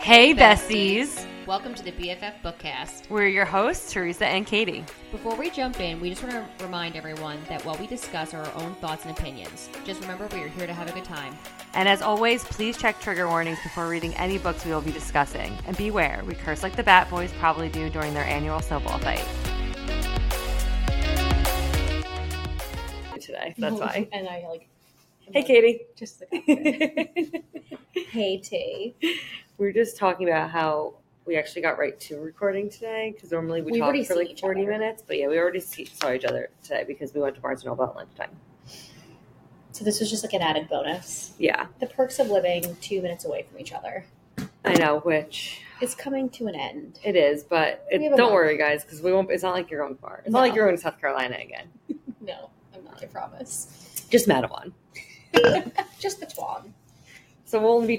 Hey, besties. Welcome to the BFF Bookcast. We're your hosts, Teresa and Katie. Before we jump in, we just want to remind everyone that while we discuss our own thoughts and opinions, just remember we are here to have a good time. And as always, please check trigger warnings before reading any books we will be discussing. And beware, we curse like the Bat Boys probably do during their annual snowball fight. Today, that's why. And I Hey, Katie. Just the Hey, T. We were just talking about how we actually got right to recording today because normally we talk for like 40 minutes. But yeah, we already saw each other today because we went to Barnes & Noble at lunchtime. So this was just like an added bonus. Yeah. The perks of living 2 minutes away from each other. I know, which... It's coming to an end. It is, but don't worry, guys, because we won't. It's not like you're going far. It's not like you're going to South Carolina again. No, I'm not, I promise. Just Matawan. Just the Twan. So we'll only be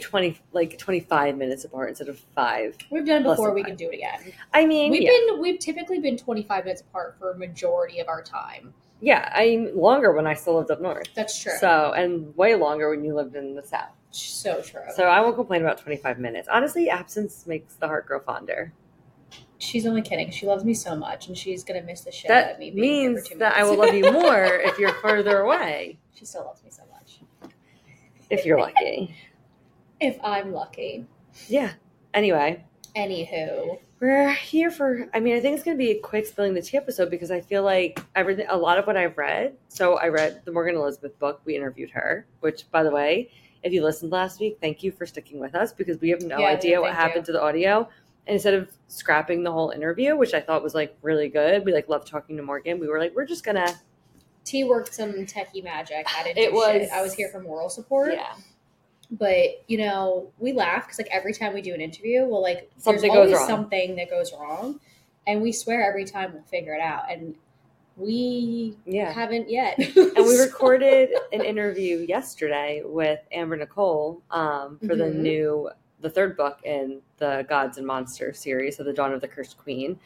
25 minutes apart instead of 5. We've done it before. We can do it again. I mean, we've typically been 25 minutes apart for a majority of our time. Yeah, I mean, longer when I still lived up north. That's true. So, and way longer when you lived in the south. So true. So I won't complain about 25 minutes. Honestly, absence makes the heart grow fonder. She's only kidding. She loves me so much, and she's gonna miss the shit that out of me. That means that I will love you more if you're further away. She still loves me so much. If you're lucky. If I'm lucky. Yeah. Anyway. Anywho. We're here for, I think it's going to be a quick spilling the tea episode because I feel like a lot of what I've read. So I read the Morgan Elizabeth book. We interviewed her, which, by the way, if you listened last week, thank you for sticking with us because we have no idea what happened to the audio. And instead of scrapping the whole interview, which I thought was really good, we loved talking to Morgan. We were we're just going to. T worked some techie magic. I didn't do shit. I was here for moral support. Yeah. But, we laugh because, every time we do an interview, something there's always goes wrong. Something that goes wrong. And we swear every time we'll figure it out. And we haven't yet. And we recorded an interview yesterday with Amber Nicole for the third book in the Gods and Monsters series, so The Dawn of the Cursed Queen,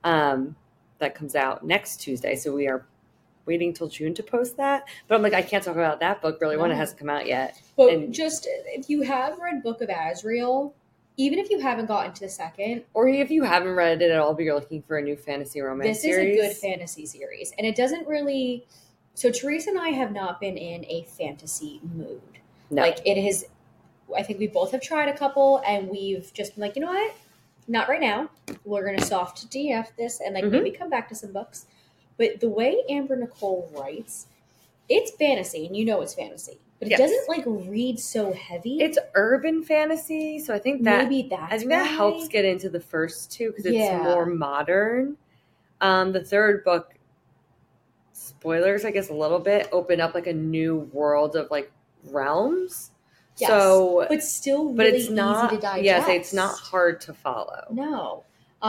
that comes out next Tuesday. So we are waiting till June to post that. But I'm I can't talk about that book really when it hasn't come out yet. But just, if you have read Book of Azrael, even if you haven't gotten to the second. Or if you haven't read it at all, but you're looking for a new fantasy romance series. This is a good fantasy series. And it doesn't really... So Teresa and I have not been in a fantasy mood. No. It is... I think we both have tried a couple, and we've just been you know what? Not right now. We're going to soft DF this and maybe come back to some books. But the way Amber Nicole writes, it's fantasy, and it's fantasy. But it doesn't read so heavy. It's urban fantasy, so I think that that helps get into the first two because it's more modern. The third book, spoilers, I guess a little bit, open up a new world of realms. Yes, so, but still really it's not, easy to digest. Yes, it's not hard to follow. No.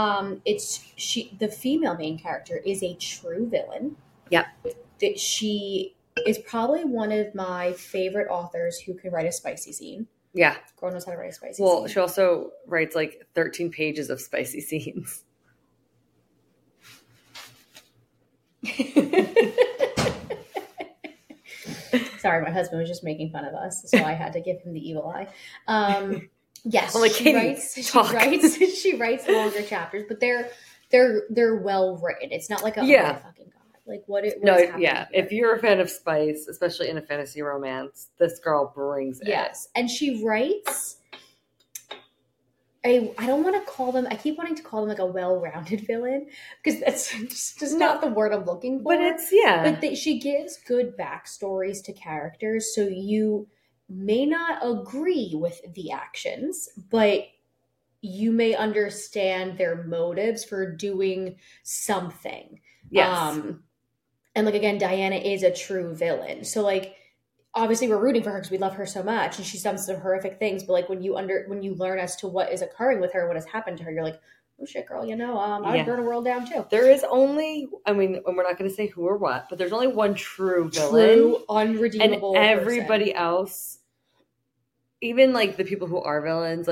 The female main character is a true villain. Yep. That she is probably one of my favorite authors who can write a spicy scene. Yeah. Girl knows how to write a spicy scene. Well, she also writes 13 pages of spicy scenes. Sorry, my husband was just making fun of us, so I had to give him the evil eye. Yes, she writes longer chapters, but they're well written. It's not oh my fucking god, what is happening here? If you're a fan of spice, especially in a fantasy romance, this girl brings it. Yes, and she writes. I don't want to call them. I keep wanting to call them a well-rounded villain because that's just not the word I'm looking for. But it's But she gives good backstories to characters, so you may not agree with the actions, but you may understand their motives for doing something. Yes. And again, Diana is a true villain. So obviously we're rooting for her because we love her so much and she's done some horrific things. But when you learn as to what is occurring with her, what has happened to her, you're oh shit, girl, I would burn a world down too. There is only, and we're not going to say who or what, but there's only one true villain. True, unredeemable and everybody else, even the people who are villains,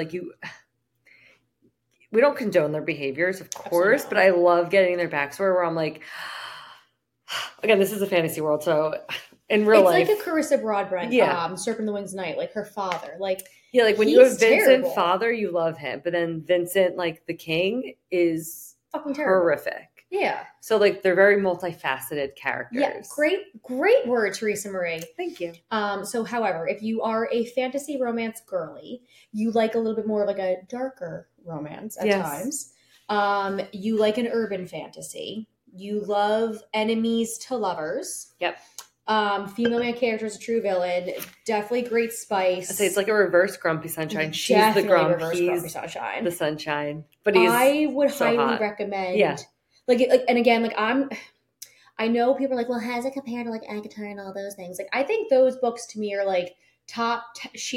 we don't condone their behaviors, of course, but I love getting their backstory where I'm again, this is a fantasy world, so in real life. It's like a Carissa Broadbent, Yeah. Serpent in the Wings Night, like her father. Like, yeah, like when you have he's Vincent terrible. father, you love him, but then Vincent, like the king, is Fucking terrible. horrific. Yeah. So like they're very multifaceted characters. Yeah, great word, Teresa Marie. Thank you. So, however, if you are a fantasy romance girly, you like a little bit more of like a darker romance at Yes. times. You like an urban fantasy. You love enemies to lovers. Yep. Female main character is a true villain. Definitely great spice. I say it's like a reverse Grumpy Sunshine. She's Definitely the grump. reverse He's Grumpy Sunshine. the sunshine. But he's I would so highly hot. recommend. Yeah. Like, and again, like I know people are like, well, how's it compared to like Agatha and all those things? Like, I think those books to me are like top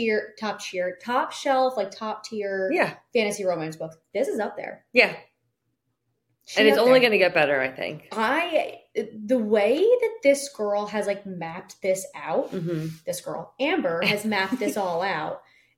shelf, like top tier yeah. fantasy romance books. This is up there. Yeah. She's And it's up only there. going to get better, I think. The way that this girl has like mapped this out, Mm-hmm. this girl, Amber, has mapped this all out.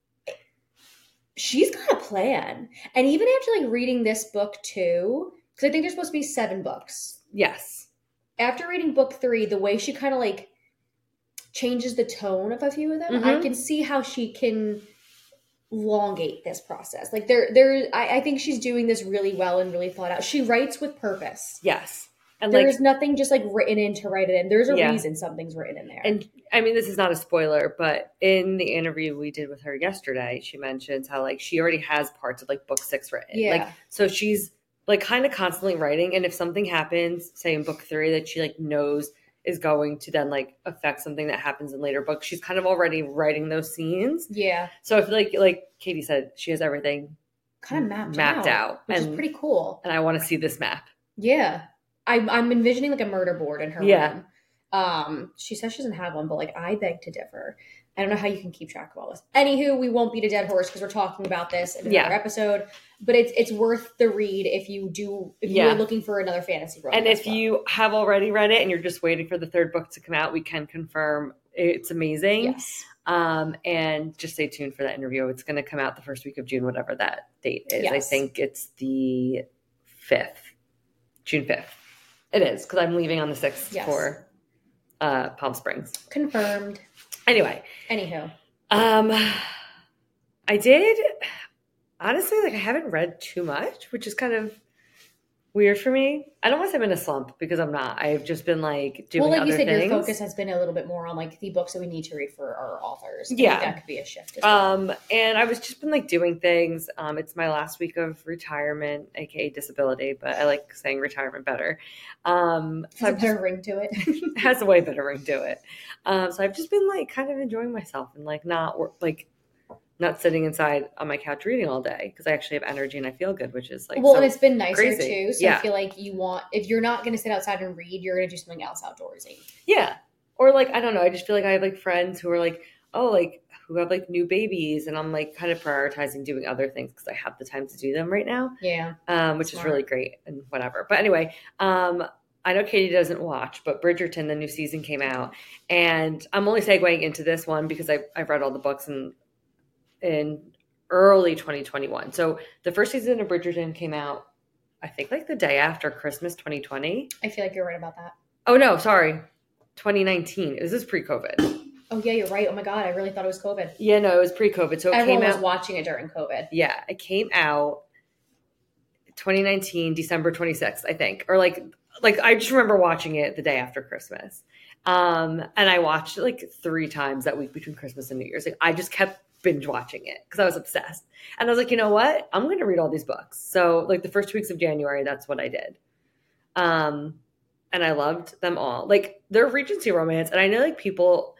She's got a plan. And even after like reading this book too, because I think there's supposed to be 7 books. Yes. After reading book 3, the way she kind of like changes the tone of a few of them, I Mhm. can see how she can elongate this process. Like I think she's doing this really well and really thought out. She writes with purpose. Yes. And There's like, nothing just like written in to write it in. There's a Yeah. reason something's written in there. and I mean, this is not a spoiler, but in the interview we did with her yesterday, she mentions how like she already has parts of like book 6 written. Yeah. Like, so she's like kind of constantly writing. And if something happens, say in book 3 that she like knows is going to then like affect something that happens in later books, she's kind of already writing those scenes. Yeah. So I feel like Katie said, she has everything Kind of mapped out. which is And- pretty cool. and I want to see this map. Yeah. I'm envisioning like a murder board in her Yeah. room. She says she doesn't have one, but like I beg to differ. I don't know how you can keep track of all this. Anywho, we won't beat a dead horse because we're talking about this in another episode. But it's worth the read if you're looking for another fantasy romance. And if book. you have already read it and you're just waiting for the 3rd book to come out, we can confirm it's amazing. Yes. And just stay tuned for that interview. It's going to come out the first week of June, whatever that date is. I Yes. think it's the 5th, June 5th. It is, because I'm leaving on the 6th Yes. for Palm Springs. Confirmed. Anyway, Anywho. I did, honestly, like I haven't read too much, which is kind of weird for me. I don't want to say I'm in a slump because I'm not. I've just been like doing Well, like other you said, things. your focus has been a little bit more on like the books that we need to read for our authors. I Yeah. think that could be a shift as well. And I was just been like doing things. It's my last week of retirement, aka disability, but I like saying retirement better. So Has a I've better just, ring to it. has a way better ring to it. So I've just been like kind of enjoying myself and like not sitting inside on my couch reading all day because I actually have energy and I feel good, which is like well, so and it's been nicer crazy. too. So I Yeah. feel like if you're not going to sit outside and read, you're going to do something else outdoorsy. Yeah. Or like, I don't know. I just feel like I have like friends who are like, oh, like who have like new babies. And I'm like kind of prioritizing doing other things because I have the time to do them right now, Yeah. which Smart. is really great and whatever. But anyway, I know Katie doesn't watch, but Bridgerton, the new season came out. And I'm only segueing into this one because I've read all the books in early 2021. So the first season of Bridgerton came out, I think like the day after Christmas 2020. I feel like you're right about that. Oh no, sorry. 2019. This is pre-COVID. Oh yeah, you're right. Oh my God, I really thought it was COVID. Yeah, no, it was pre-COVID. So it Everyone came was out. watching it during COVID. Yeah, it came out 2019, December 26th, I think. Or like I just remember watching it the day after Christmas. And I watched it like 3 times that week between Christmas and New Year's. Like I just kept binge watching it because I was obsessed. And I was like, you know what? I'm going to read all these books. So like the first 2 weeks of January, that's what I did. And I loved them all. Like they're Regency romance. And I know like people,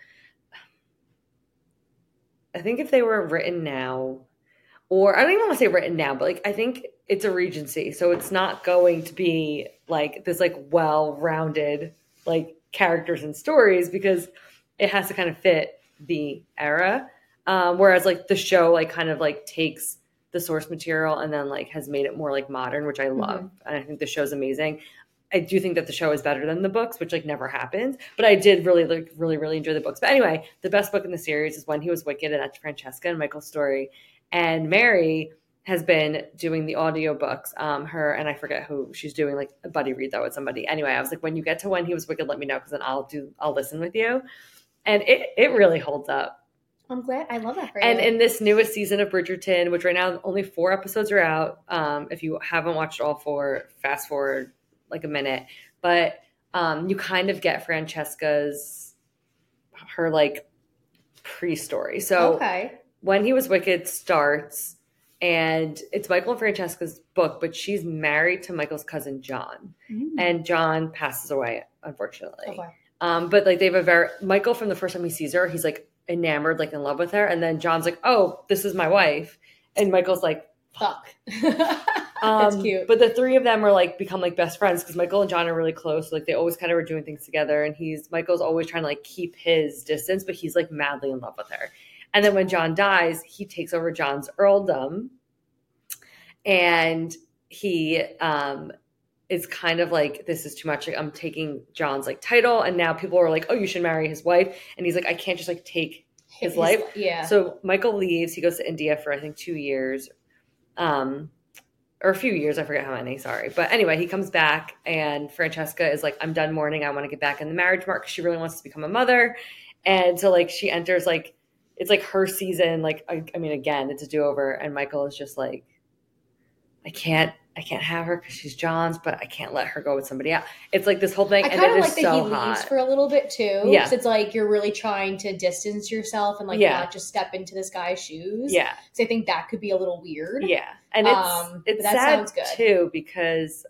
I think if they were written now, or I don't even want to say written now, but like I think it's a Regency. So it's not going to be like this like well-rounded like characters and stories because it has to kind of fit the era. Whereas like the show like kind of like takes the source material and then like has made it more like modern, which I love. And I think the show's amazing. I do think that the show is better than the books, which like never happens. But I did really enjoy the books. But anyway, the best book in the series is When He Was Wicked, and that's Francesca and Michael's story. And Mary has been doing the audiobooks. Her and I forget who she's doing like a buddy read that with somebody. Anyway, I was like, when you get to When He Was Wicked, let me know because then I'll listen with you. And it really holds up. I'm glad. I love that for And you. in this newest season of Bridgerton, which right now only 4 episodes are out. If you haven't watched all 4, fast forward like a minute. But you kind of get her like pre-story. So When He Was Wicked starts, and it's Michael and Francesca's book, but she's married to Michael's cousin John, and John passes away, unfortunately. But like they have Michael, from the first time he sees her, he's like enamored, like in love with her, and then John's like, oh, this is my wife, and Michael's like, fuck. That's cute. But the 3 of them are like become like best friends, because Michael and John are really close. Like they always kind of were doing things together, and Michael's always trying to like keep his distance, but he's like madly in love with her. And then when John dies, he takes over John's earldom, and he is kind of like, this is too much. Like, I'm taking John's like title, and now people are like, oh, you should marry his wife. And he's like, I can't just like take his life. Yeah. So Michael leaves. He goes to India for I think 2 years, or a few years. I forget how many. Sorry, but anyway, he comes back, and Francesca is like, I'm done mourning. I want to get back in the marriage market. She really wants to become a mother, and so like she enters like. It's like her season. Like, I mean, again, it's a do-over. And Michael is just like, I can't have her because she's John's, but I can't let her go with somebody else. It's like this whole thing. I kind of of like that so he hot. leaves for a little bit too. Yeah. Because it's like you're really trying to distance yourself and like not just step into this guy's shoes. Yeah. So I think that could be a little weird. Yeah. And it's that sad sounds good. too, because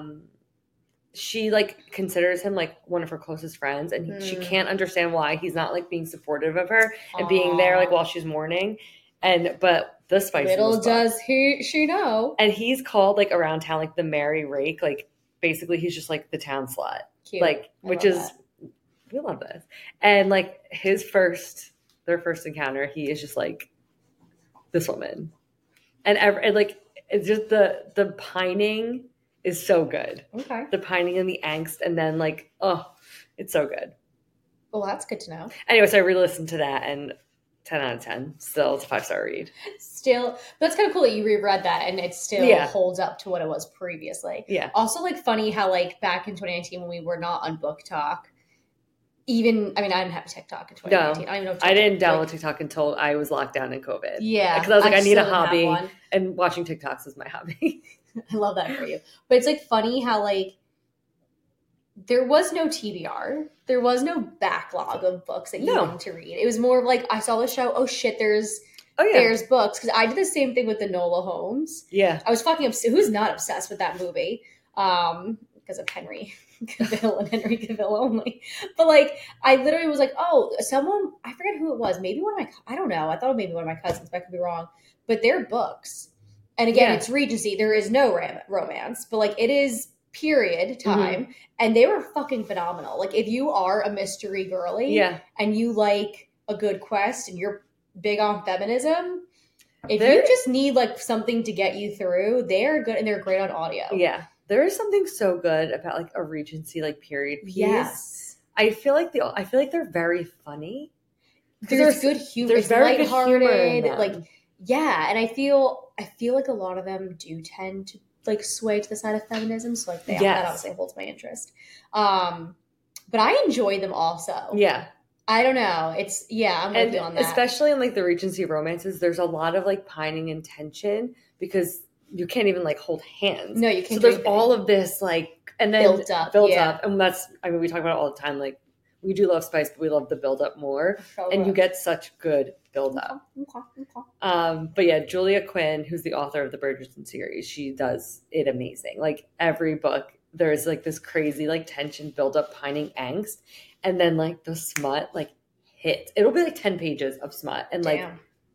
she like considers him like one of her closest friends, and she can't understand why he's not like being supportive of her and being there like while she's mourning. But the spice little does she know. And he's called like around town like the merry rake. Like basically he's just like the town slut. Cute. Like which is we love this. And like their first encounter, he is just like this woman. And like it's just the pining is so good. Okay. The pining and the angst, and then like, oh, it's so good. Well, that's good to know. Anyway, so I re-listened to that, and 10 out of 10. Still, it's a 5-star read. Still, that's kind of cool that you reread that, and it still holds up to what it was previously. Yeah. Also, like, funny how, like, back in 2019 when we were not on Book Talk, I didn't have TikTok in 2019. No, I don't even know if I didn't download TikTok until I was locked down in COVID. Yeah. Because I was like, I need a hobby, and watching TikToks is my hobby. I love that for you. But it's like funny how like there was no TBR. There was no backlog of books that you wanted to read. It was more of like I saw the show, oh shit, there's books. Because I did the same thing with the Nola Holmes. Yeah. I was fucking obsessed. Who's not obsessed with that movie? Because of Henry Cavill and Henry Cavill only. But like I literally was like, oh, someone, I forget who it was. Maybe I don't know. I thought maybe one of my cousins, but I could be wrong. But they're books. And again, it's Regency. There is no romance, but like it is period time. And they were fucking phenomenal. Like if you are a mystery girly and you like a good quest and you're big on feminism, if you just need like something to get you through, they're good and they're great on audio. Yeah. There is something so good about like a Regency like period piece. Yes. I feel like they're very funny. There's good humor. There's very lighthearted, good humor in them. Like yeah, and I feel like a lot of them do tend to like sway to the side of feminism, so like that obviously holds my interest. But I enjoy them also. Yeah. I don't know. It's I'm with you on that. Especially in like the Regency romances, there's a lot of like pining and tension because you can't even like hold hands. No, you can't. So there's all of this like and then built up, and that's we talk about it all the time. Like we do love spice, but we love the build up more, and you get such good build up. Okay. But yeah, Julia Quinn, who's the author of the Bridgerton series, she does it amazing. Like every book, there's like this crazy like tension, build up, pining, angst, and then like the smut like hits. It'll be like 10 pages of smut, and like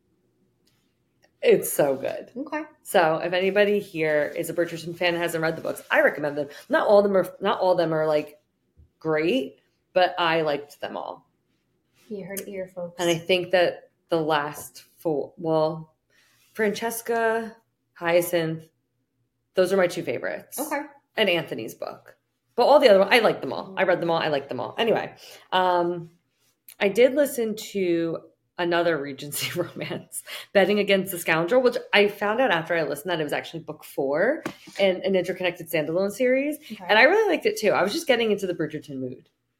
it's so good. Okay. So if anybody here is a Bridgerton fan and hasn't read the books, I recommend them. Not all of them are like great, but I liked them all. You heard it here, folks. And I think that the last 4, Francesca, Hyacinth, those are my 2 favorites. Okay. And Anthony's book. But all the other ones, I liked them all. I read them all. I liked them all. Anyway, I did listen to another Regency romance, Betting Against the Scoundrel, which I found out after I listened that it was actually book 4 in an interconnected standalone series. Okay. And I really liked it too. I was just getting into the Bridgerton mood.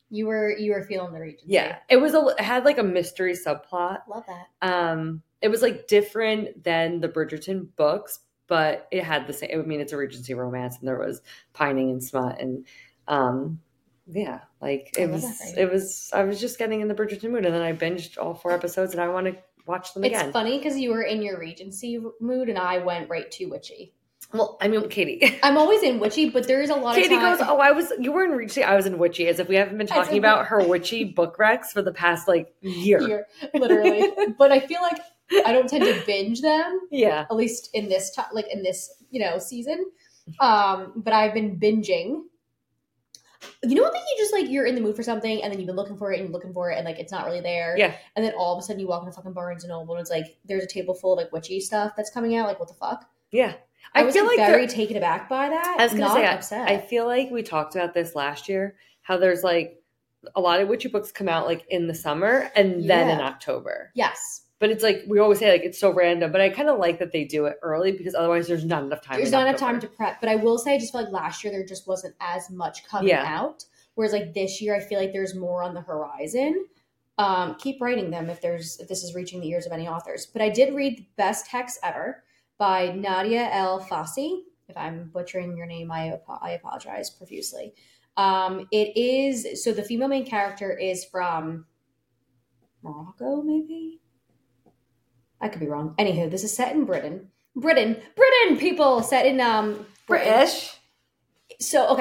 You were feeling the Regency. Yeah. It had like a mystery subplot. Love that. It was like different than the Bridgerton books, but it had the same. I mean, it's a Regency romance, and there was pining and smut, and yeah, like it was. I was just getting in the Bridgerton mood, and then I binged all 4 episodes, and I want to watch them again. It's funny because you were in your Regency mood, and I went right to witchy. Well, I mean, Katie. I'm always in witchy, but there is a lot Katie of time. goes, you were in Regency, I was in witchy, as if we haven't been talking about her witchy book recs for the past, like, year. Literally. But I feel like I don't tend to binge them. Yeah. At least in this, season. But I've been binging. You know what, like, you just, like, you're in the mood for something, and then you've been looking for it, and you're looking for it, and, like, it's not really there. Yeah. And then all of a sudden you walk into fucking Barnes & Noble, and it's like, there's a table full of, like, witchy stuff that's coming out. Like, what the fuck? Yeah. I was feel like very taken aback by that. I was going to say, upset. I feel like we talked about this last year, how there's like a lot of witchy books come out like in the summer and then in October. Yes. But it's like, we always say like it's so random, but I kind of like that they do it early because otherwise there's not enough time. There's not enough time to prep. But I will say, I just feel like last year there just wasn't as much coming out. Whereas like this year, I feel like there's more on the horizon. Keep writing them if this is reaching the ears of any authors. But I did read Best Hex Ever by Nadia El Fassi. If I'm butchering your name, I apologize profusely. It is, so the female main character is from Morocco, maybe? I could be wrong. Anywho, this is set in Britain, people, set in British. So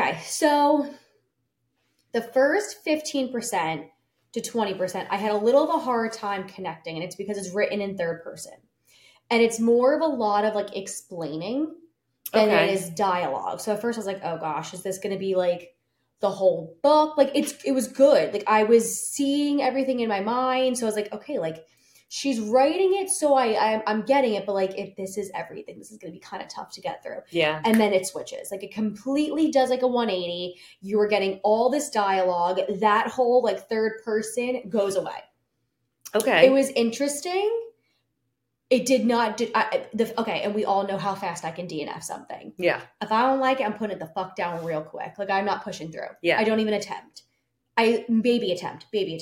the first 15% to 20%, I had a little of a hard time connecting, and it's because it's written in third person. And it's more of a lot of like explaining than it is dialogue. So at first I was like, oh gosh, is this going to be like the whole book? Like it was good. Like I was seeing everything in my mind. So I was like, okay, like she's writing it. So I'm getting it. But like, if this is everything, this is going to be kind of tough to get through. Yeah. And then it switches. Like it completely does like a 180. You are getting all this dialogue. That whole like third person goes away. Okay. It was interesting. It did not. And we all know how fast I can DNF something. Yeah. If I don't like it, I'm putting it the fuck down real quick. Like I'm not pushing through. Yeah. I don't even attempt. Baby attempt.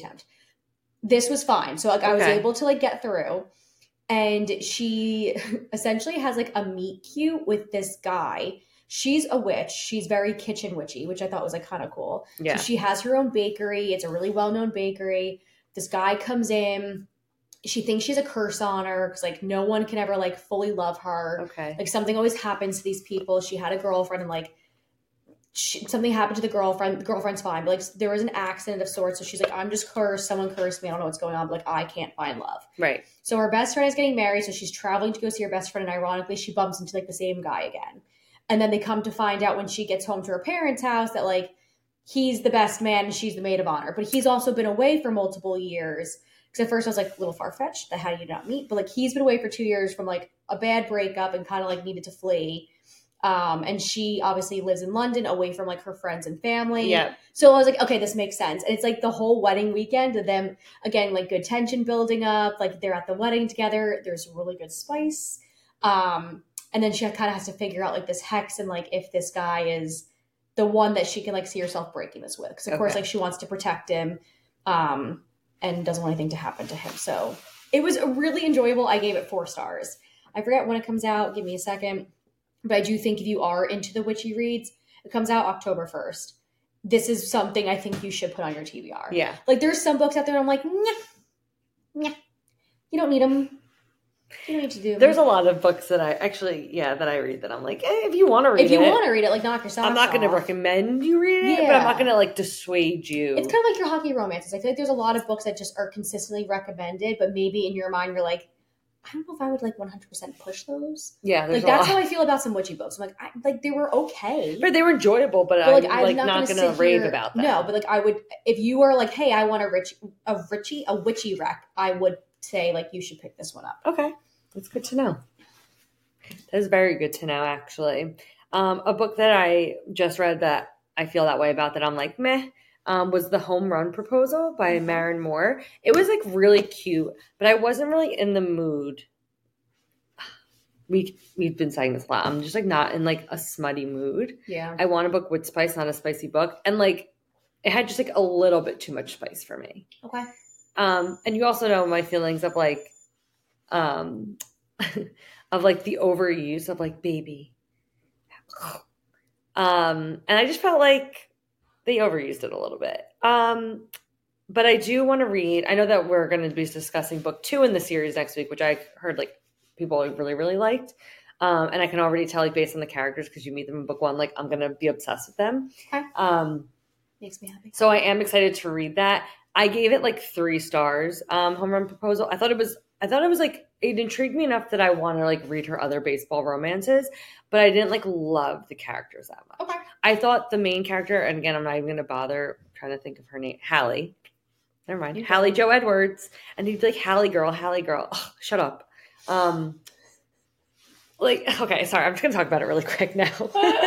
This was fine. So like I was able to like get through. And she essentially has like a meet cute with this guy. She's a witch. She's very kitchen witchy, which I thought was like kind of cool. Yeah. So she has her own bakery. It's a really well-known bakery. This guy comes in. She thinks she's a curse on her because like no one can ever like fully love her. Okay. Like something always happens to these people. She had a girlfriend and like something happened to the girlfriend. The girlfriend's fine, but like there was an accident of sorts. So she's like, I'm just cursed. Someone cursed me. I don't know what's going on, but like I can't find love. Right. So her best friend is getting married. So she's traveling to go see her best friend. And ironically, she bumps into like the same guy again. And then they come to find out when she gets home to her parents' house that like he's the best man and she's the maid of honor. But he's also been away for multiple years. Because at first I was like a little far-fetched that how do you not meet? But like he's been away for 2 years from like a bad breakup and kind of like needed to flee. And she obviously lives in London away from like her friends and family. Yeah. So I was like, okay, this makes sense. And it's like the whole wedding weekend of them, again, like good tension building up. Like they're at the wedding together. There's really good spice. And then she kind of has to figure out like this hex and like if this guy is the one that she can like see herself breaking this with. Because of course like she wants to protect him. And doesn't want anything to happen to him. So it was really enjoyable. I gave it 4 stars. I forget when it comes out. Give me a second. But I do think if you are into the witchy reads, it comes out October 1st. This is something I think you should put on your TBR. Yeah. Like there's some books out there I'm like, nah. You don't need them. You don't need to do them. There's a lot of books that I read that I'm like, if you want to read it. If you want to read it, like knock yourself I'm not going to recommend you read it, but I'm not going to like dissuade you. It's kind of like your hockey romances. I feel like there's a lot of books that just are consistently recommended, but maybe in your mind you're like, I don't know if I would like 100% push those. Yeah, like that's how I feel about some witchy books. I'm like, they were okay, but they were enjoyable. But I'm like not going to rave about them. No, but like I would, if you were like, hey, I want a witchy rec, I would say like you should pick this one up. Okay, that's good to know. That is very good to know, actually. A book that I just read that I feel that way about that I'm like meh. Was The Home Run Proposal by Maren Moore. It was like really cute, but I wasn't really in the mood. We've been saying this a lot. I'm just like not in like a smutty mood. Yeah. I want a book with spice, not a spicy book. And like it had just like a little bit too much spice for me. Okay. And you also know my feelings of like, of like the overuse of like baby. And I just felt like they overused it a little bit. But I do want to read. I know that we're going to be discussing book 2 in the series next week, which I heard like people really, really liked. And I can already tell, like, based on the characters, because you meet them in book 1, like, I'm going to be obsessed with them. Okay. Makes me happy. So I am excited to read that. I gave it like 3 stars. Home Run Proposal. I thought it was like, it intrigued me enough that I want to like read her other baseball romances, but I didn't like love the characters that much. Okay. I thought the main character, and again, I'm not even going to bother trying to think of her name, Hallie. Never mind. Hallie Joe Edwards. And he'd be like, Hallie girl. Ugh, shut up. Like, okay, sorry. I'm just going to talk about it really quick now.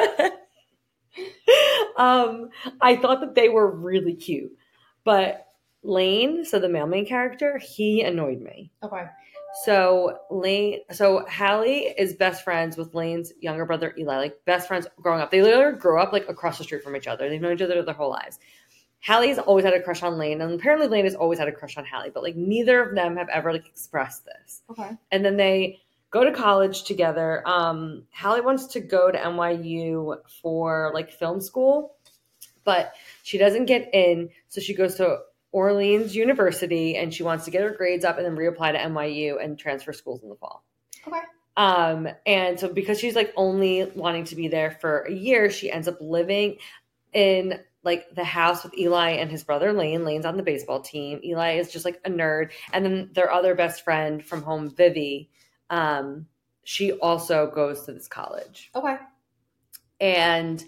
I thought that they were really cute, but Lane, so the male main character, he annoyed me. Okay. So Hallie is best friends with Lane's younger brother, Eli, like best friends growing up. They literally grew up like across the street from each other. They've known each other their whole lives. Hallie's always had a crush on Lane, and apparently Lane has always had a crush on Hallie, but like neither of them have ever like expressed this. Okay. And then they go to college together. Hallie wants to go to NYU for like film school, but she doesn't get in, so she goes to Orleans University, and she wants to get her grades up and then reapply to NYU and transfer schools in the fall. Okay. And so because she's like only wanting to be there for a year, she ends up living in like the house with Eli and his brother Lane. Lane's on the baseball team. Eli is just like a nerd. And then their other best friend from home, Vivi, she also goes to this college. Okay. And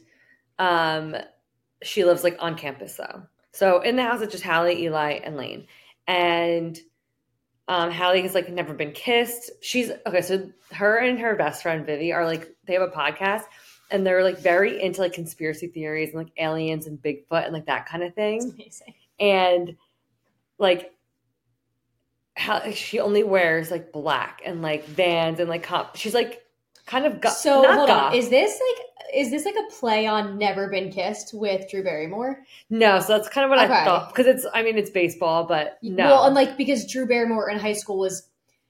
she lives like on campus though. So in the house, it's just Hallie, Eli, and Lane. And Hallie has like never been kissed. So her and her best friend Vivi are like, they have a podcast, and they're like very into like conspiracy theories and like aliens and Bigfoot and like that kind of thing. That's amazing. And like she only wears like black and like Vans and like she's like kind of so hold on. Is this like a play on Never Been Kissed with Drew Barrymore? No, so that's kind of what I thought, because it's baseball, but no. Well, and like because Drew Barrymore in high school was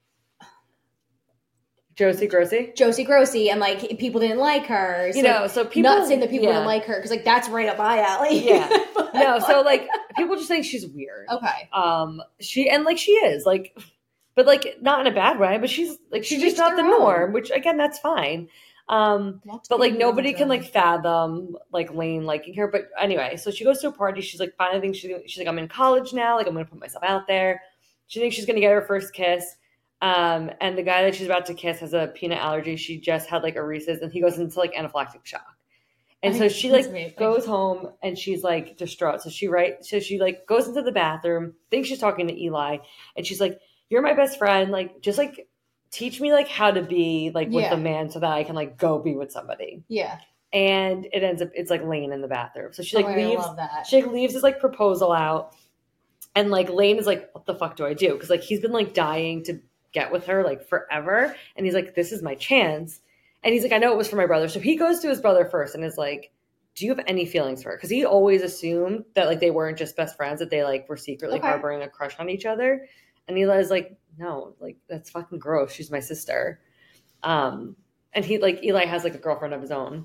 Josie Grossi, and like people didn't like her. So so people not saying that people didn't like her, because like that's right up my alley. Yeah, no, so like people just think she's weird. Okay, she is like, but like not in a bad way, but she's just not the norm, which again that's fine. But like nobody can like fathom like Lane liking her. But anyway, so she goes to a party. She's like finally thinks she's like, I'm in college now. Like I'm going to put myself out there. She thinks she's going to get her first kiss. And the guy that she's about to kiss has a peanut allergy. She just had like a Reese's, and he goes into like anaphylactic shock. And so she like goes home and she's like distraught. So she like goes into the bathroom, thinks she's talking to Eli, and she's like, you're my best friend. Like, just like teach me like how to be like with a man so that I can like go be with somebody. Yeah. And it ends up, it's like Lane in the bathroom. So she like leaves, I love that. she like leaves this like proposal out, and like Lane is like, what the fuck do I do? Cause like he's been like dying to get with her like forever. And he's like, this is my chance. And he's like, I know it was for my brother. So he goes to his brother first and is like, do you have any feelings for her? Cause he always assumed that like they weren't just best friends, that they like were secretly harboring a crush on each other. And Eli's like, no, like that's fucking gross. She's my sister. And he like, Eli has like a girlfriend of his own.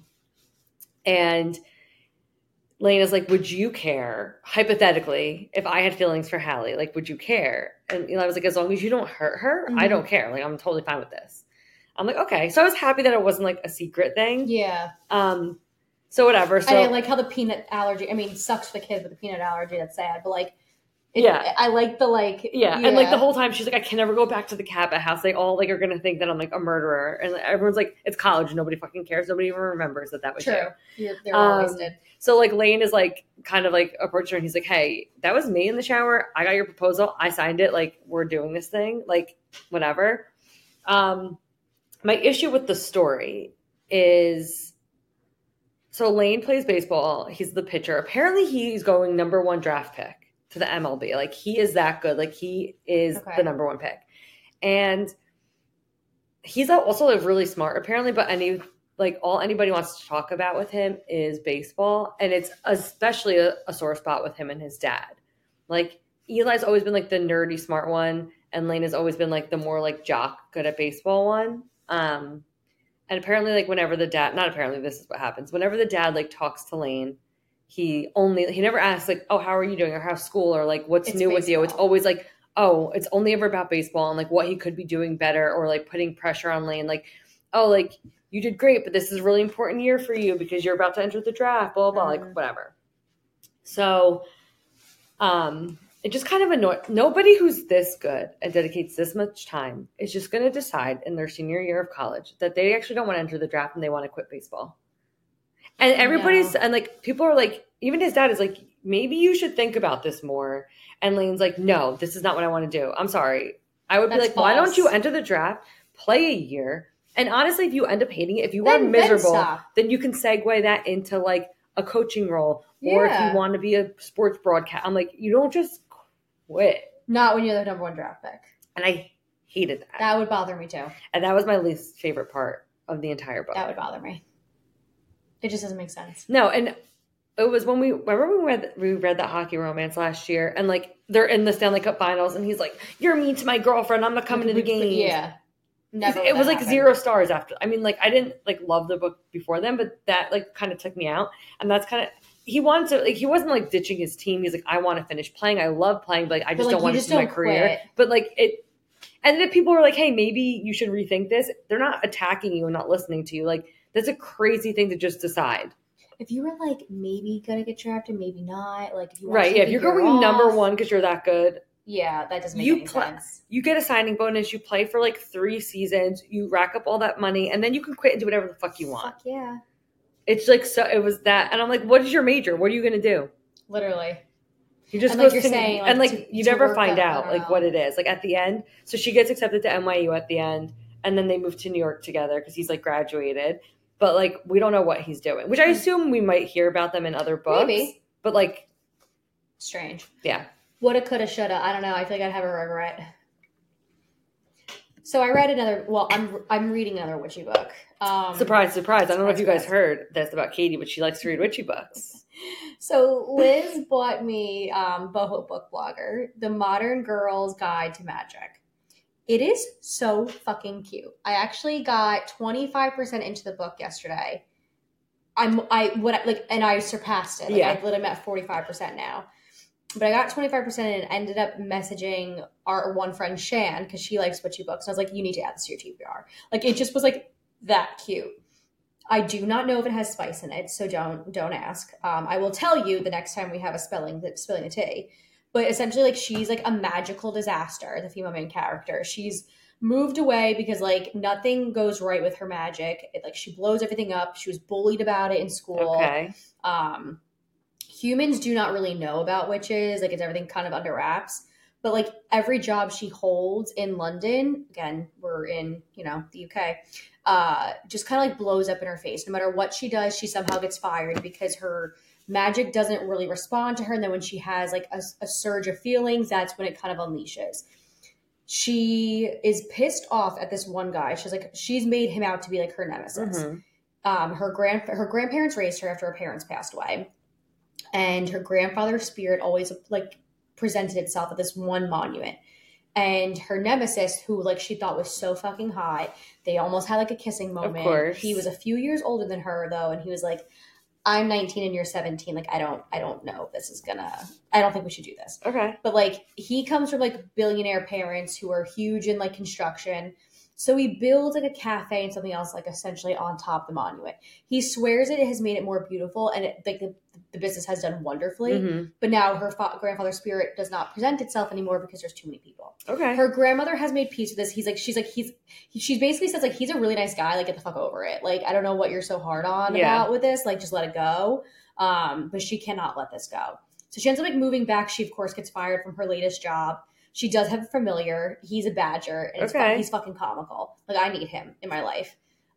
And Lane is like, would you care, hypothetically, if I had feelings for Hallie? Like, would you care? And Eli was like, as long as you don't hurt her, I don't care. Like, I'm totally fine with this. I'm like, okay. So I was happy that it wasn't like a secret thing. Yeah. So whatever. So I like how the peanut allergy, I mean, it sucks for the kids with the peanut allergy. That's sad. But like, I like the like. Yeah. And like the whole time she's like, I can never go back to the Kappa house. They all like are going to think that I'm like a murderer. And everyone's like, it's college. Nobody fucking cares. Nobody even remembers that was true. you. They're all wasted. So like Lane is like kind of like approaching her and he's like, hey, that was me in the shower. I got your proposal. I signed it. Like, we're doing this thing. Like, whatever. My issue with the story is, so Lane plays baseball. He's the pitcher. Apparently he's going number 1 draft pick to the MLB. Like, he is that good. Like, he is the number 1 pick. And he's also like really smart apparently, but like all anybody wants to talk about with him is baseball. And it's especially a sore spot with him and his dad. Like Eli's always been like the nerdy smart one. And Lane has always been like the more like jock good at baseball one. And apparently like whenever the dad, not apparently, this is what happens. Whenever the dad like talks to Lane, he never asks like, oh, how are you doing? Or how's school? Or like, what's new with you? It's always like, oh, it's only ever about baseball and like what he could be doing better or like putting pressure on Lane. Like, oh, like you did great, but this is a really important year for you because you're about to enter the draft, blah, blah, blah, like whatever. So, it just kind of annoys nobody who's this good and dedicates this much time is just going to decide in their senior year of college that they actually don't want to enter the draft and they want to quit baseball. And everybody's and like people are like, even his dad is like, maybe you should think about this more. And Lane's like, no, this is not what I want to do. I'm sorry. I would be like, why don't you enter the draft, play a year? And honestly, if you end up hating it, if you are miserable, then you can segue that into like a coaching role. Yeah. Or if you want to be a sports broadcast, I'm like, you don't just quit. Not when you're the number 1 draft pick. And I hated that. That would bother me too. And that was my least favorite part of the entire book. That would bother me. It just doesn't make sense. No, and it was when we read that hockey romance last year, and like they're in the Stanley Cup Finals, and he's like, "You're mean to my girlfriend. I'm not coming to the game." Yeah, never. It was like 0 stars after. I mean, like I didn't like love the book before then, but that like kind of took me out, and that's kind of. He wanted to, like, he wasn't, like, ditching his team. He's like, I want to finish playing. I love playing, but like, I just don't want to do my career. But, like, and if people are like, hey, maybe you should rethink this, they're not attacking you and not listening to you. Like, that's a crazy thing to just decide. If you were, like, maybe going to get drafted, maybe not. Like, if you want right, yeah, if you're going number 1 because you're that good. Yeah, that doesn't make any sense. You get a signing bonus. You play for, like, 3 seasons. You rack up all that money, and then you can quit and do whatever the fuck you want. Fuck yeah. It's like, so it was that. And I'm like, what is your major? What are you going to do? Literally. You just go saying, like, and like, you never find out like what it is. Like at the end. So she gets accepted to NYU at the end. And then they move to New York together because he's like graduated. But like, we don't know what he's doing, which I assume we might hear about them in other books. Maybe. But like. Strange. Yeah. Woulda, coulda, shoulda. I don't know. I feel like I'd have a regret. So I read I'm reading another witchy book. Surprise, surprise. I don't know if you guys heard this about Katie, but she likes to read witchy books. So Liz bought me Boho Book Blogger, The Modern Girl's Guide to Magic. It is so fucking cute. I actually got 25% into the book yesterday. And I surpassed it. Like, yeah. I literally at 45% now. But I got 25% and ended up messaging our one friend, Shan, because she likes witchy books. And I was like, you need to add this to your TBR. Like, it just was, like, that cute. I do not know if it has spice in it, so don't ask. I will tell you the next time we have a spilling the tea. But essentially, like, she's, like, a magical disaster, the female main character. She's moved away because, like, nothing goes right with her magic. She blows everything up. She was bullied about it in school. Okay. Humans do not really know about witches. Like, it's everything kind of under wraps. But, like, every job she holds in London, again, we're in, the UK, just kind of, like, blows up in her face. No matter what she does, she somehow gets fired because her magic doesn't really respond to her. And then when she has, like, a surge of feelings, that's when it kind of unleashes. She is pissed off at this one guy. She's made him out to be, like, her nemesis. Mm-hmm. Her grandparents raised her after her parents passed away. And her grandfather's spirit always, like, presented itself at this one monument. And her nemesis, who, like, she thought was so fucking hot, they almost had, like, a kissing moment. Of course. He was a few years older than her, though, and he was like, I'm 19 and you're 17. Like, I don't know if this is I don't think we should do this. Okay. But, like, he comes from, like, billionaire parents who are huge in, like, construction. So he builds, like, a cafe and something else, like, essentially on top of the monument. He swears it has made it more beautiful, and the business has done wonderfully. Mm-hmm. But now her grandfather's spirit does not present itself anymore because there's too many people. Okay. Her grandmother has made peace with this. She basically says, like, he's a really nice guy. Like, get the fuck over it. Like, I don't know what you're so hard on about with this. Like, just let it go. But she cannot let this go. So she ends up, like, moving back. She, of course, gets fired from her latest job. She does have a familiar. He's a badger. And he's fucking comical. Like, I need him in my life.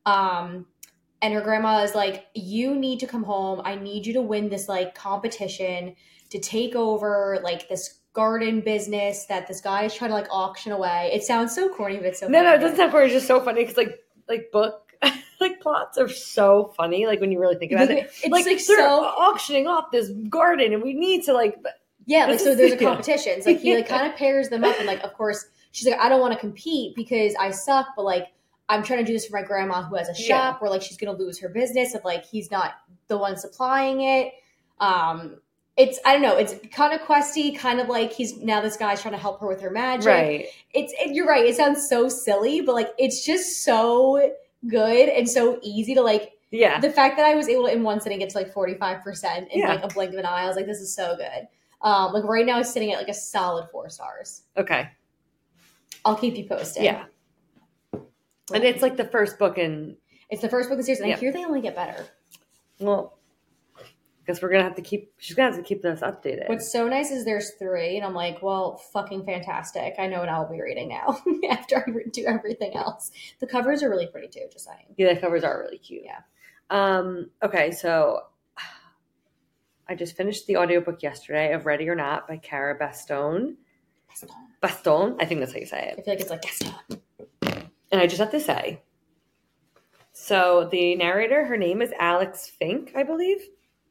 And her grandma is like, you need to come home. I need you to win this, like, competition to take over, like, this garden business that this guy is trying to, like, auction away. It sounds so corny, but it's so funny. No, it doesn't sound corny. It's just so funny because, like book. like plots are so funny. Like when you really think about it, It's like they're so auctioning off this garden, and we need to like. yeah, like so there's a competition. So like he like Yeah. kind of pairs them up, and like of course she's like, I don't want to compete because I suck, but like I'm trying to do this for my grandma who has a shop where like she's gonna lose her business if like he's not the one supplying it. It's I don't know, it's kind of questy, kind of like this guy's trying to help her with her magic. Right. You're right. It sounds so silly, but like it's just so good and so easy to like. Yeah. The fact that I was able to in one sitting get to like 45% in Yeah. like a blink of an eye, I was like, this is so good. Like right now, it's sitting at like a solid 4 stars. Okay. I'll keep you posted. Yeah. And it's like the first book in. It's the first book in the series, and Yeah. I hear they only get better. Well, I guess we're gonna have to keep. She's gonna have to keep this updated. What's so nice is there's 3, and I'm like, well, fucking fantastic. I know what I'll be reading now after I do everything else. The covers are really pretty too. Just saying. Yeah, the covers are really cute. Yeah. Okay, so I just finished the audiobook yesterday of Ready or Not by Cara Bastone. Bastone, I think that's how you say I it. feel like it's like Gaston. And I just have to say, so the narrator, her name is Alex Fink, I believe.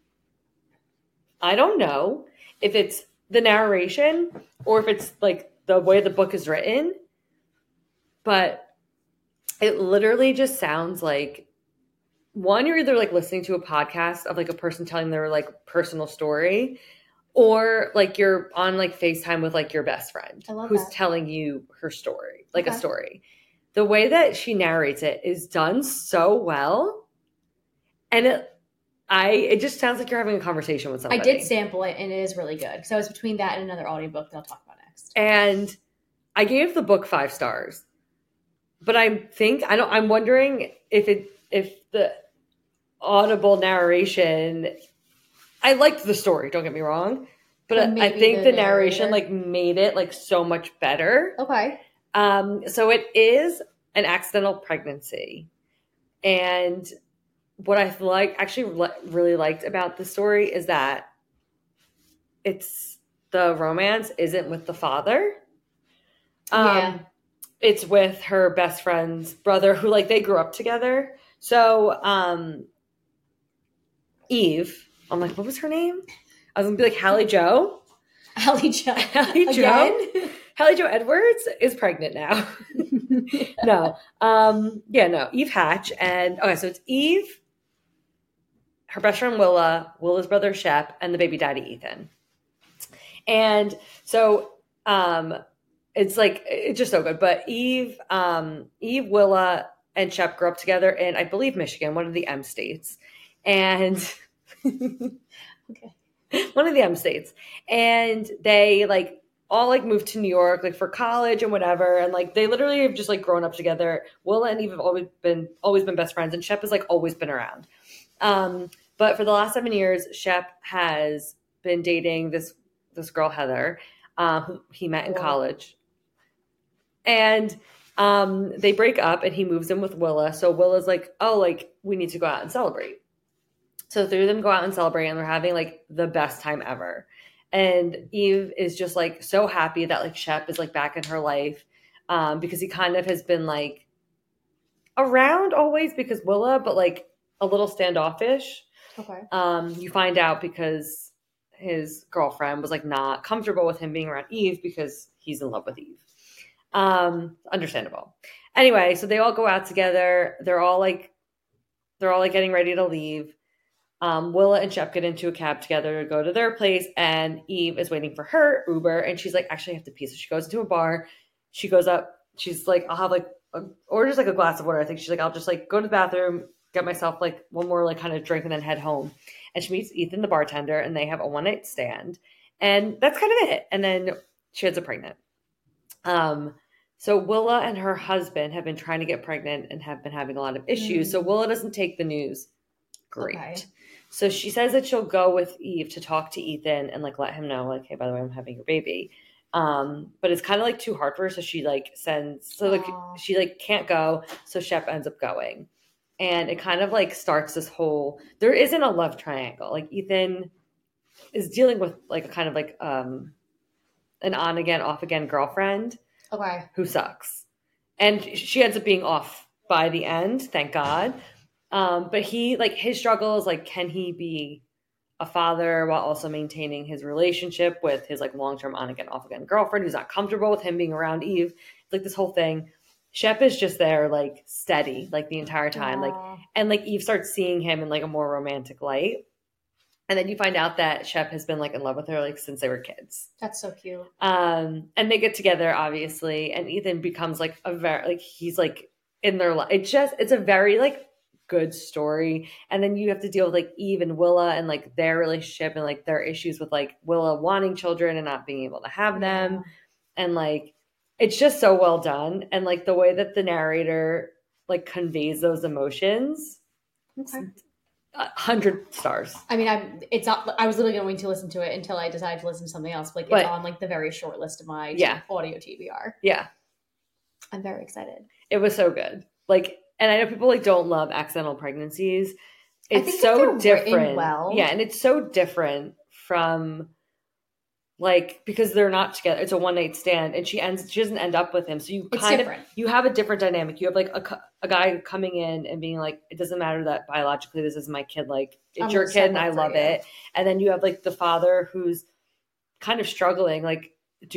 I don't know if it's the narration or if it's like the way the book is written, but it literally just sounds like one, you're either like listening to a podcast of like a person telling their like personal story, or like you're on like FaceTime with like your best friend who's telling you her story, like a story. The way that she narrates it is done so well. And it just sounds like you're having a conversation with somebody. I did sample it, and it is really good. So I was between that and another audiobook that I'll talk about next. And I gave the book 5 stars. But I'm wondering if the audible narration, I liked the story, don't get me wrong, but I think the narration like made it like so much better. Okay. So it is an accidental pregnancy. And what I really liked about the story is that the romance isn't with the father. Yeah. It's with her best friend's brother who like they grew up together. So Eve, I'm like, what was her name? I was gonna be like Hallie Joe. Hallie Joe. Hallie Joe. Hallie Joe Edwards is pregnant now. No. No. Eve Hatch. And okay, so it's Eve, her best friend Willa's brother Shep, and the baby daddy Ethan. And so it's just so good. But Eve, Willa, and Shep grew up together in, I believe, Michigan, one of the M states. And Okay. one of the M states. And they like all like moved to New York like for college and whatever. And like they literally have just like grown up together. Willa and Eve have always been best friends, and Shep has like always been around. But for the last 7 years, Shep has been dating this girl, Heather, who he met in college. And they break up, and he moves in with Willa. So Willa's like, oh, like we need to go out and celebrate. So the three of them go out and celebrate, and they're having like the best time ever. And Eve is just like so happy that like Shep is like back in her life, because he kind of has been like around always because Willa, but like a little standoffish. Okay. You find out because his girlfriend was like not comfortable with him being around Eve because he's in love with Eve. Understandable. Anyway, so they all go out together. They're all like getting ready to leave. Willa and Shep get into a cab together to go to their place, and Eve is waiting for her Uber, and she's like, actually, I have to pee. So she goes into a bar. She goes up. She's like, I'll have like, orders like a glass of water. I think she's like, I'll just like go to the bathroom, get myself like one more like kind of drink, and then head home. And she meets Ethan, the bartender, and they have a one-night stand. And that's kind of it. And then she ends up pregnant. So Willa and her husband have been trying to get pregnant and have been having a lot of issues. So Willa doesn't take the news great. Okay. So she says that she'll go with Eve to talk to Ethan and like let him know like, hey, by the way, I'm having your baby. But it's kind of like too hard for her. So she like she like can't go. So Shep ends up going. And it kind of like starts this whole, there isn't a love triangle. Like Ethan is dealing with like a kind of like an on again, off again girlfriend. Okay. Who sucks. And she ends up being off by the end, thank God. But he, like, his struggle is, like, can he be a father while also maintaining his relationship with his, like, long-term on-again, off-again girlfriend who's not comfortable with him being around Eve. It's, like, this whole thing. Shep is just there, like, steady, like, the entire time. Like, and, like, Eve starts seeing him in, like, a more romantic light. And then you find out that Shep has been, like, in love with her, like, since they were kids. That's so cute. And they get together, obviously, and Ethan becomes, like, a very, like, he's, like, in their life. It's a very, like, good story. And then you have to deal with, like, Eve and Willa and, like, their relationship and, like, their issues with, like, Willa wanting children and not being able to have them. And, like, it's just so well done. And, like, the way that the narrator, like, conveys those emotions. Okay. 100 stars. I mean, I was literally going to listen to it until I decided to listen to something else. Like, it's on, like, the very short list of my audio TBR. Yeah. I'm very excited. It was so good. Like, and I know people, like, don't love accidental pregnancies. It's so different. Well. Yeah, and it's so different from, like, because they're not together. It's a one-night stand, and she doesn't end up with him. So you have a different dynamic. You have, like, a guy coming in and being like, it doesn't matter that biologically this is my kid. Like, it's your kid and I love it. And then you have, like, the father who's kind of struggling. Like,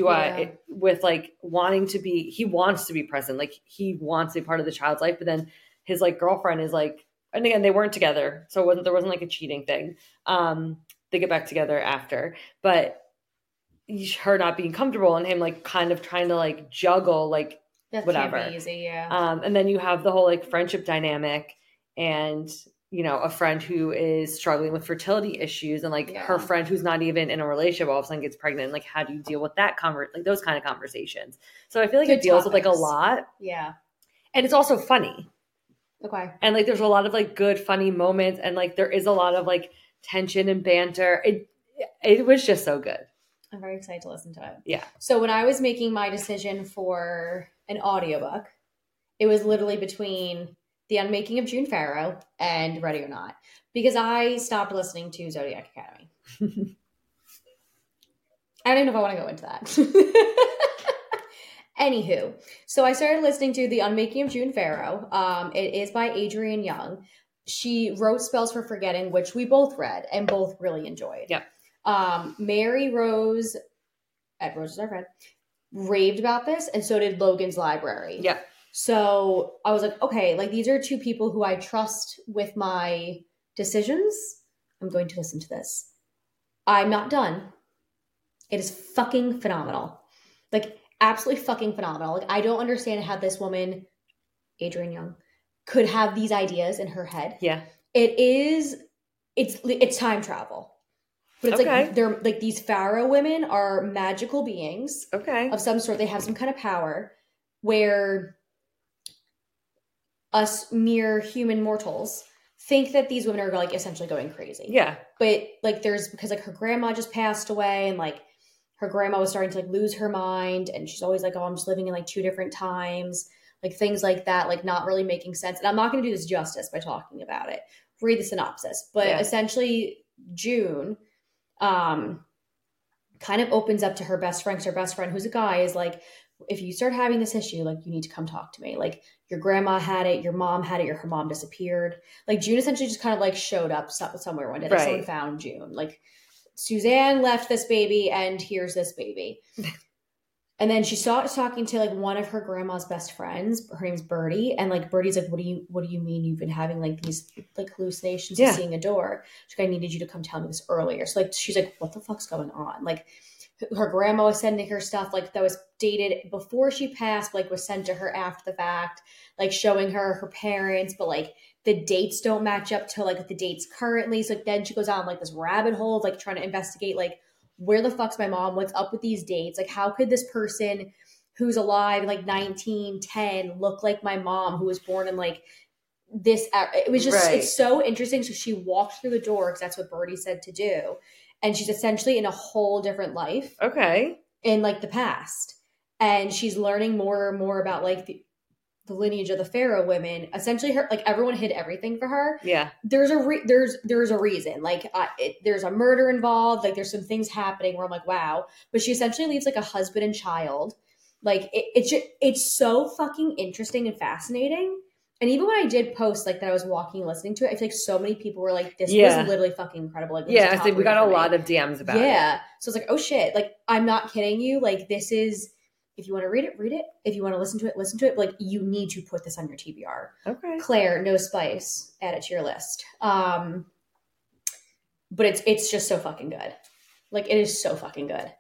with, like, he wants to be present. Like, he wants to be part of the child's life. But then his, like, girlfriend is like, and again, they weren't together. So there wasn't like a cheating thing. They get back together after, but her not being comfortable and him, like, kind of trying to, like, juggle, like, that whatever. Can't be easy, yeah. And then you have the whole, like, friendship dynamic and, you know, a friend who is struggling with fertility issues and, like, her friend who's not even in a relationship all of a sudden gets pregnant. And, like, how do you deal with that like, those kind of conversations? So I feel like it deals with, like, a lot. Yeah. And it's also funny. Okay. And, like, there's a lot of, like, good, funny moments. And, like, there is a lot of, like, tension and banter. It was just so good. I'm very excited to listen to it. Yeah. So when I was making my decision for an audiobook, it was literally between The Unmaking of June Farrow and Ready or Not, because I stopped listening to Zodiac Academy. I don't even know if I want to go into that. Anywho, so I started listening to The Unmaking of June Farrow. It is by Adrienne Young. She wrote Spells for Forgetting, which we both read and both really enjoyed. Yep. Mary Rose, Ed Rose is our friend, raved about this, and so did Logan's Library. Yeah. So I was like, okay, like, these are two people who I trust with my decisions. I'm going to listen to this. I'm not done. It is fucking phenomenal. Like, absolutely fucking phenomenal. Like, I don't understand how this woman, Adrienne Young, could have these ideas in her head. Yeah. It's time travel. But it's like, they're like, these pharaoh women are magical beings of some sort. They have some kind of power where us mere human mortals think that these women are, like, essentially going crazy. Yeah. But, like, because, like, her grandma just passed away, and, like, her grandma was starting to, like, lose her mind, and she's always like, oh, I'm just living in, like, 2 different times, like, things like that, like, not really making sense. And I'm not going to do this justice by talking about it. Read the synopsis. But essentially, June kind of opens up to her best friend, 'cause her best friend, who's a guy, is like, if you start having this issue, like, you need to come talk to me. Like, your grandma had it, your mom had it, her mom disappeared. Like, June essentially just kind of, like, showed up somewhere one day. Like, someone found June. Like, Suzanne left this baby, and here's this baby. And then she starts talking to, like, one of her grandma's best friends. Her name's Birdie. And, like, Birdie's like, what do you mean you've been having, like, these, like, hallucinations of seeing a door? She's like, I needed you to come tell me this earlier. So, like, she's like, what the fuck's going on? Like, her grandma was sending her stuff, like, that was dated before she passed, like, was sent to her after the fact, like, showing her parents, but, like, the dates don't match up to, like, the dates currently. So, like, then she goes on, like, this rabbit hole of, like, trying to investigate, like, where the fuck's my mom? What's up with these dates? Like, how could this person who's alive in, like, 1910 look like my mom, who was born in, like, this? It was just, it's so interesting. So she walked through the door, because that's what Birdie said to do. And she's essentially in a whole different life. Okay. In, like, the past. And she's learning more and more about, like, the lineage of the Pharaoh women. Essentially, her, like, everyone hid everything for her. Yeah. There's a reason. Like, there's a murder involved. Like, there's some things happening where I'm like, wow. But she essentially leaves, like, a husband and child. Like, it's so fucking interesting and fascinating. And even when I did post like that I was walking and listening to it, I feel like so many people were like, this was literally fucking incredible. Like, yeah, I think we got a lot of DMs about it. Yeah. So it's like, oh shit. Like, I'm not kidding you. Like, this is, if you want to read it, read it. If you want to listen to it, listen to it. But, like, you need to put this on your TBR. Okay. Claire, No Spice, add it to your list. But it's just so fucking good. Like, it is so fucking good.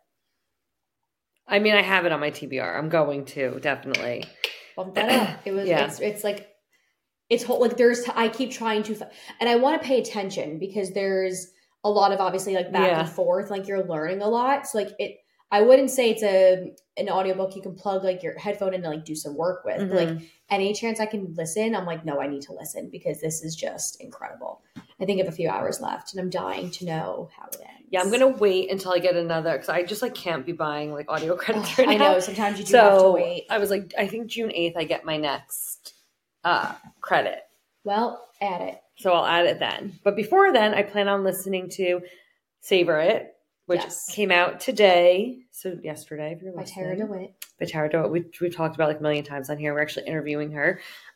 I mean, I have it on my TBR. I'm going to, definitely. Bump that up. It was, it's like, it's whole, like I keep trying to, and I want to pay attention because there's a lot of obviously like back and forth, like you're learning a lot. So like I wouldn't say it's an audiobook you can plug like your headphone in and like do some work with. But like any chance I can listen, I'm like, no, I need to listen because this is just incredible. I think I have a few hours left and I'm dying to know how it ends. Yeah, I'm going to wait until I get another because I just like can't be buying like audio credits right now. I know, sometimes you do have to wait. I was like, I think June 8th I get my next credit. Well, add it. So I'll add it then. But before then, I plan on listening to Savor It, which came out today. So yesterday, if you're listening. By Tara DeWitt. By Tara DeWitt. We've talked about like a million times on here. We're actually interviewing her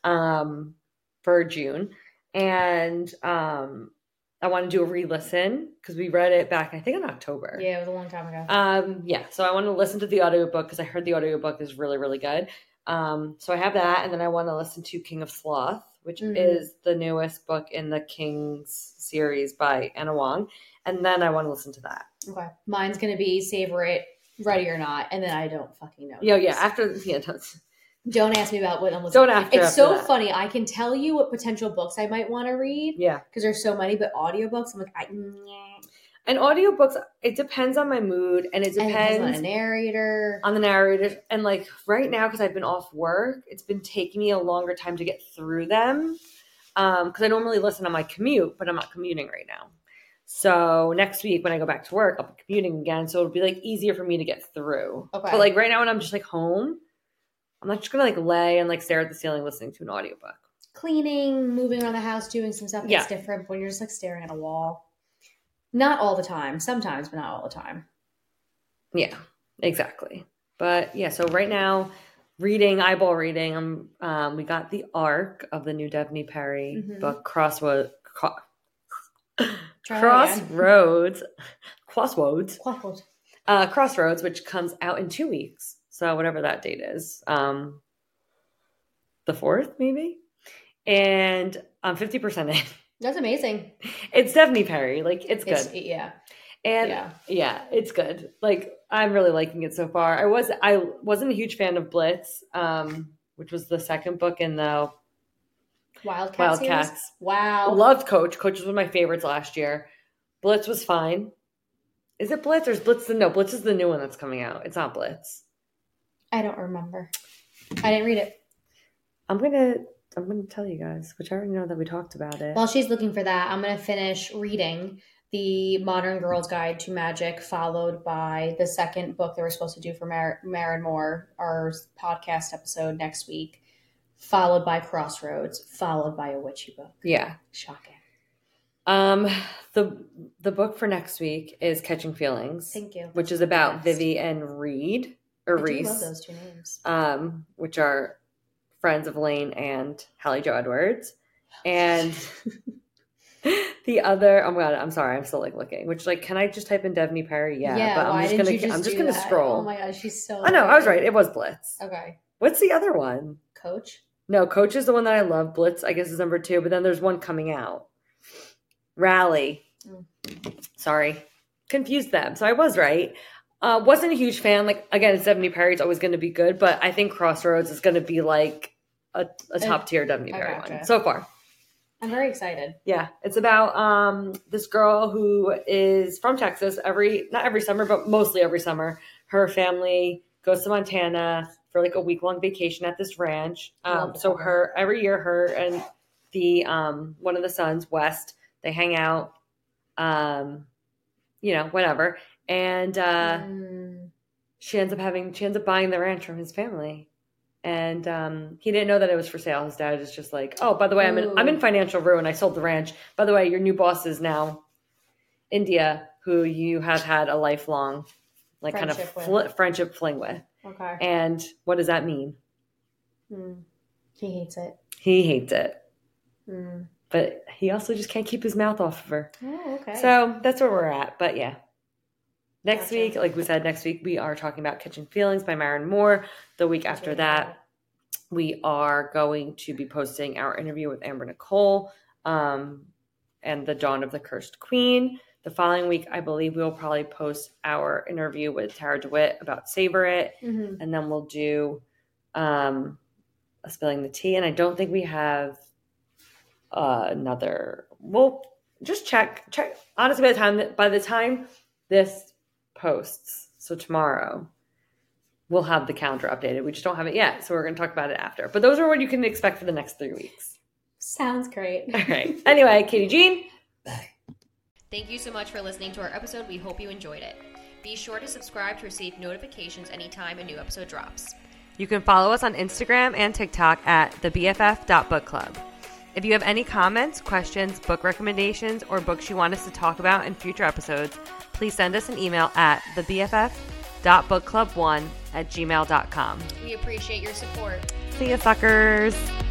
for June. And I want to do a re-listen because we read it back, I think, in October. Yeah, it was a long time ago. So I want to listen to the audiobook because I heard the audiobook is really, really good. So I have that, and then I want to listen to King of Sloth, which is the newest book in the King's series by Anna Wong, and then I want to listen to that. Okay, mine's gonna be Savor It, Ready or Not, and then I don't fucking know. Don't ask me about what I'm listening. It's so funny. I can tell you what potential books I might want to read. Yeah, because there's so many, but audiobooks, I'm like, And audiobooks, it depends on my mood, and it depends on a narrator. On the narrator. And like right now, because I've been off work, it's been taking me a longer time to get through them. Because I normally listen on my commute, but I'm not commuting right now. So next week when I go back to work, I'll be commuting again. So it'll be like easier for me to get through. Okay. But like right now when I'm just like home, I'm not just going to like lay and like stare at the ceiling listening to an audiobook. Cleaning, moving around the house, doing some stuff that's different when you're just like staring at a wall. Not all the time. Sometimes, but not all the time. Yeah, exactly. But yeah, so right now, eyeball reading. We got the arc of the new Devney Perry book, Crossroads, which comes out in 2 weeks. So whatever that date is, the 4th maybe, and I'm 50% in. That's amazing. It's Devney Perry. Like, it's good. And it's good. Like, I'm really liking it so far. I wasn't a huge fan of Blitz, which was the second book in the Wildcats. Series? Wow. Loved Coach. Coach was one of my favorites last year. Blitz was fine. Is it Blitz or is Blitz Blitz is the new one that's coming out. It's not Blitz. I don't remember. I didn't read it. I'm gonna tell you guys, which I already know that we talked about it. While she's looking for that, I'm going to finish reading The Modern Girl's Guide to Magic, followed by the second book that we're supposed to do for Maren Moore, our podcast episode next week, followed by Crossroads, followed by a witchy book. Yeah. Shocking. The book for next week is Catching Feelings. Thank you. Which is about Vivi and Reed, or Reese. I love those two names. Which are friends of Elaine and Hallie Joe Edwards. And the other, oh my God, I'm sorry, I'm still like looking. Which like, can I just type in Devney Perry? Yeah, but I'm just gonna scroll. Oh my God, she's so. I know, I was right. It was Blitz. Okay. What's the other one? Coach. No, Coach is the one that I love. Blitz, I guess, is number 2. But then there's one coming out. Rally. Sorry, confused them. So I was right. Wasn't a huge fan. Like, again, it's Devney Perry. It's always going to be good. But I think Crossroads is going to be like a top tier Devney Perry one so far. I'm very excited. Yeah. It's about this girl who is from Texas. Not every summer, but mostly every summer. Her family goes to Montana for like a week-long vacation at this ranch. So every year, her and the one of the sons, West, they hang out, whatever. And she ends up buying the ranch from his family. And he didn't know that it was for sale. His dad is just like, oh, by the way, I'm in financial ruin. I sold the ranch. By the way, your new boss is now India, who you have had a lifelong friendship fling with. Okay. And what does that mean? He hates it. He hates it. Mm. But he also just can't keep his mouth off of her. Oh, okay. So that's where we're at. But yeah. Next Gotcha. week, like we said, next week we are talking about Catching Feelings by Maren Moore. The week after that, we are going to be posting our interview with Amber Nicole and The Dawn of the Cursed Queen. The following week, I believe we'll probably post our interview with Tara DeWitt about Savor It. Mm-hmm. And then we'll do a Spilling the Tea. And I don't think we have another. We'll just check. Honestly, by the time this posts, so tomorrow, we'll have the calendar updated. We just don't have it yet, so we're going to talk about it after. But those are what you can expect for the next 3 weeks. Sounds great. All right. Anyway, Katie Jean. Bye. Thank you so much for listening to our episode. We hope you enjoyed it. Be sure to subscribe to receive notifications anytime a new episode drops. You can follow us on Instagram and TikTok at thebff.bookclub. If you have any comments, questions, book recommendations, or books you want us to talk about in future episodes, please send us an email at thebff.bookclub1@gmail.com. We appreciate your support. See ya, suckers.